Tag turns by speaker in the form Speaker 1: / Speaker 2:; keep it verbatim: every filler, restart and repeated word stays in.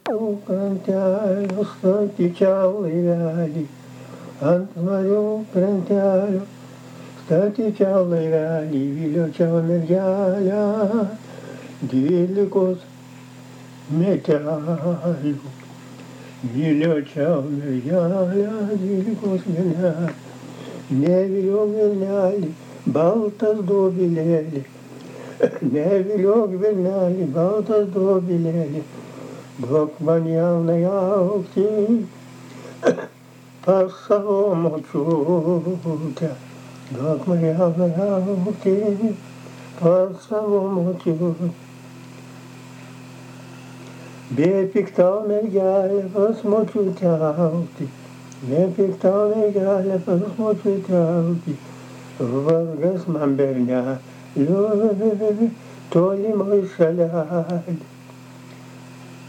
Speaker 1: Krantelio statyčiau laivelį, ant marių krantelio statyčiau laivelį, viliočiau mergelę dvylikos metelių. Viliočiau mergelę dvylikos metelių, neviliok vilnelį, baltas dobilėlį, neviliok vilnelį, baltas dobilėlį. Duok man jaunai augti pas savo močiutę. Duok man jaunai augti pas savo močiutę. Bėpik tau mergelė pas močiutę augti. Bėpik tau mergelė pas močiutę augti. Vargas man bernelių tolimoj šalelėj.